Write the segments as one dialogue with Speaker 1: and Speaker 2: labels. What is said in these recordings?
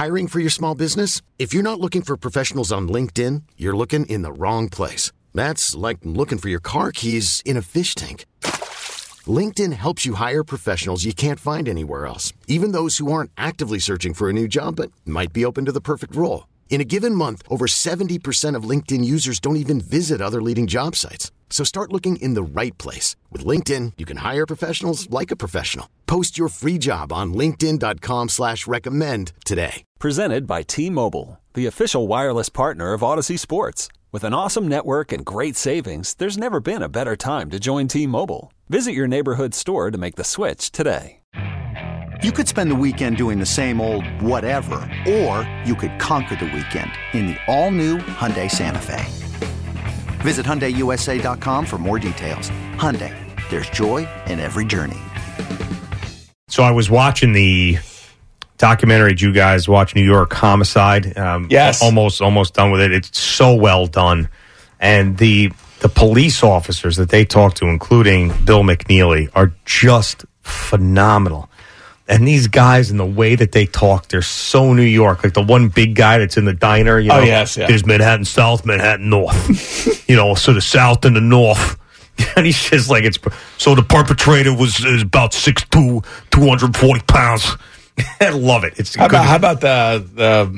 Speaker 1: Hiring for your small business? If you're not looking for professionals on LinkedIn, you're looking in the wrong place. That's like looking for your car keys in a fish tank. LinkedIn helps you hire professionals you can't find anywhere else, even those who aren't actively searching for a new job but might be open to the perfect role. In a given month, over 70% of LinkedIn users don't even visit other leading job sites. So start looking in the right place. With LinkedIn, you can hire professionals like a professional. Post your free job on linkedin.com/recommend today.
Speaker 2: Presented by T-Mobile, the official wireless partner of Odyssey Sports. With an awesome network and great savings, there's never been a better time to join T-Mobile. Visit your neighborhood store to make the switch today.
Speaker 3: You could spend the weekend doing the same old whatever, or you could conquer the weekend in the all-new Hyundai Santa Fe. Visit HyundaiUSA.com for more details. Hyundai, there's joy in every journey.
Speaker 4: So I was watching the documentary. Did you guys watch New York Homicide?
Speaker 5: Yes.
Speaker 4: Almost done with it. It's so well done. And the police officers that they talk to, including Bill McNeely, are just phenomenal. And these guys, and the way that they talk, they're so New York. Like the one big guy that's in the diner, you know,
Speaker 5: yes, yeah.
Speaker 4: There's Manhattan South, Manhattan North. You know, so the South and the North. And he's just like, so the perpetrator is about 6'2", 240 pounds. I love it. It's
Speaker 5: how about the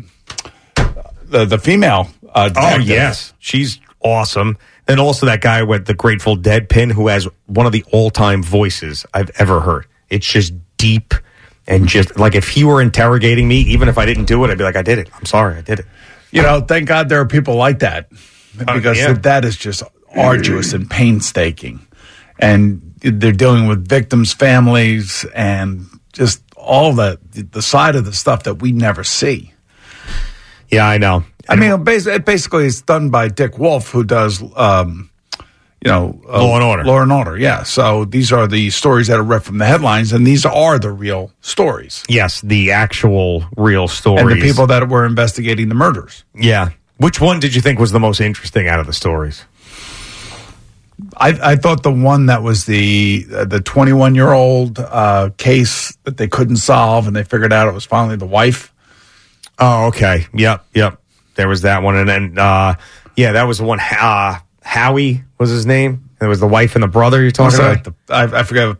Speaker 5: female?
Speaker 4: Oh yes, she's awesome. And also that guy with the Grateful Dead pin, who has one of the all-time voices I've ever heard. It's just deep. And just like if he were interrogating me, even if I didn't do it, I'd be like, I did it. I'm sorry, I did it.
Speaker 5: You know, thank God there are people like that, because that is just arduous and painstaking. And they're dealing with victims' families and just all the side of the stuff that we never see.
Speaker 4: Yeah, I know.
Speaker 5: I mean, basically it's done by Dick Wolf, who does Law
Speaker 4: and Order.
Speaker 5: Law and Order, yeah. So these are the stories that are read from the headlines, and these are the real stories.
Speaker 4: Yes, the actual real stories.
Speaker 5: And the people that were investigating the murders.
Speaker 4: Yeah. Which one did you think was the most interesting out of the stories?
Speaker 5: I thought the one that was the 21-year-old case that they couldn't solve, and they figured out it was finally the wife.
Speaker 4: Oh, okay. Yep. There was that one. And then, that was the one. Howie was his name. It was the wife and the brother you're talking about?
Speaker 5: I forget,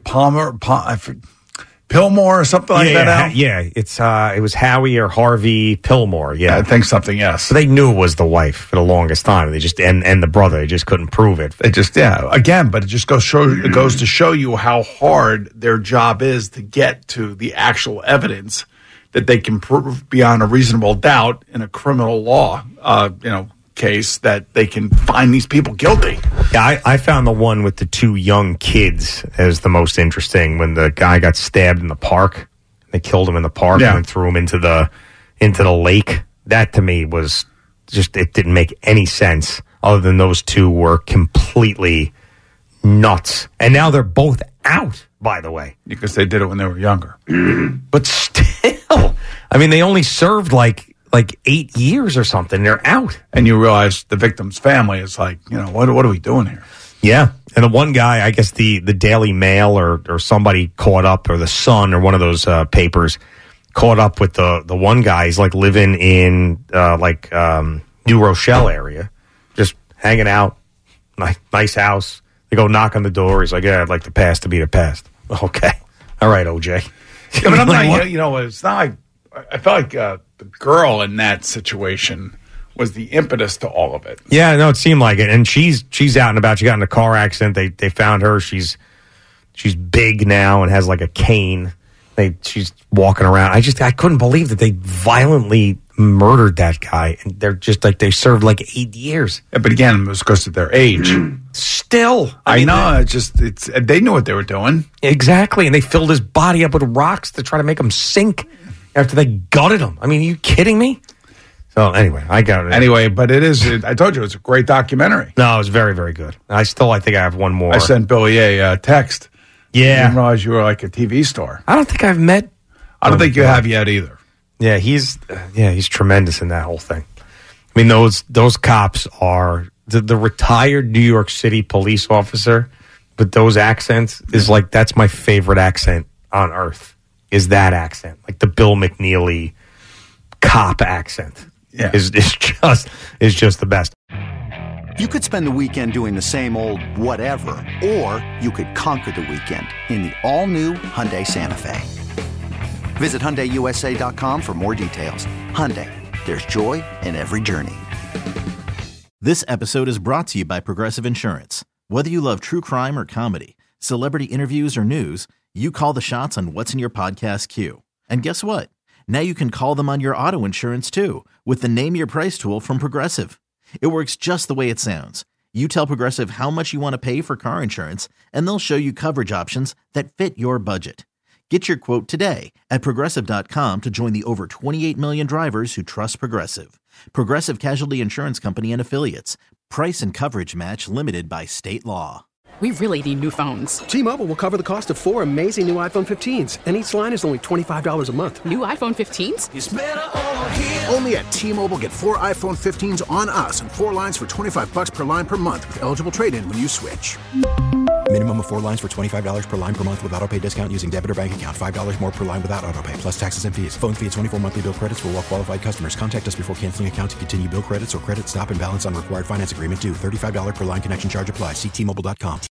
Speaker 5: Pillmore or something like that, Al?
Speaker 4: Yeah, it was Howie or Harvey Pillmore. Yeah,
Speaker 5: I think something, yes.
Speaker 4: So they knew it was the wife for the longest time. They just and the brother, they just couldn't prove it.
Speaker 5: It just, again, but it just goes to show you how hard their job is to get to the actual evidence that they can prove beyond a reasonable doubt in a criminal law, case, that they can find these people guilty.
Speaker 4: Yeah, I found the one with the two young kids as the most interesting, when the guy got stabbed in the park. They killed him in the park and then threw him into the lake. That to me was just, it didn't make any sense, other than those two were completely nuts. And now they're both out, by the way.
Speaker 5: Because they did it when they were younger.
Speaker 4: But still, I mean, they only served like 8 years or something. They're out.
Speaker 5: And you realize the victim's family is like, what are we doing here?
Speaker 4: Yeah. And the one guy, I guess the Daily Mail or somebody caught up, or the Sun or one of those papers caught up with the one guy. He's like living in New Rochelle area, just hanging out, nice house. They go knock on the door. He's like, yeah, I'd like the past to be the past. Okay. All right, OJ.
Speaker 5: Yeah, but I'm not, it's not like, I felt like the girl in that situation was the impetus to all of it.
Speaker 4: Yeah, no, it seemed like it. And she's out and about. She got in a car accident. They found her. She's big now and has like a cane. She's walking around. I couldn't believe that they violently murdered that guy. And they're just like, they served like 8 years.
Speaker 5: Yeah, but again, it was because of their age.
Speaker 4: Still.
Speaker 5: I know. They knew what they were doing.
Speaker 4: Exactly. And they filled his body up with rocks to try to make him sink after they gutted him. I mean, are you kidding me? So anyway, I got it.
Speaker 5: Anyway, but I told you, it's a great documentary.
Speaker 4: No, it was very, very good. I think I have one more.
Speaker 5: I sent Billy a text.
Speaker 4: Yeah.
Speaker 5: I didn't realize you were like a TV star.
Speaker 4: I don't think I've met.
Speaker 5: I don't think you have yet either.
Speaker 4: Yeah, he's tremendous in that whole thing. I mean, those cops are the retired New York City police officer with those accents is like, that's my favorite accent on earth, is that accent. Like the Bill McNeely cop accent.
Speaker 5: Yeah.
Speaker 4: Is just the best.
Speaker 3: You could spend the weekend doing the same old whatever, or you could conquer the weekend in the all-new Hyundai Santa Fe. Visit HyundaiUSA.com for more details. Hyundai, there's joy in every journey.
Speaker 6: This episode is brought to you by Progressive Insurance. Whether you love true crime or comedy, celebrity interviews or news, you call the shots on what's in your podcast queue. And guess what? Now you can call them on your auto insurance too with the Name Your Price tool from Progressive. It works just the way it sounds. You tell Progressive how much you want to pay for car insurance, and they'll show you coverage options that fit your budget. Get your quote today at Progressive.com to join the over 28 million drivers who trust Progressive. Progressive Casualty Insurance Company and Affiliates. Price and coverage match limited by state law.
Speaker 7: We really need new phones.
Speaker 8: T-Mobile will cover the cost of 4 amazing new iPhone 15s, and each line is only $25 a month.
Speaker 7: New iPhone 15s?
Speaker 9: It's better over here. Only at T-Mobile, get 4 iPhone 15s on us and 4 lines for $25 per line per month with eligible trade-in when you switch.
Speaker 10: Minimum of 4 lines for $25 per line per month with autopay discount using debit or bank account. $5 more per line without autopay, plus taxes and fees. Phone fee at 24 monthly bill credits for well-qualified customers. Contact us before canceling account to continue bill credits or credit stop and balance on required finance agreement due. $35 per line connection charge applies. See T-Mobile.com.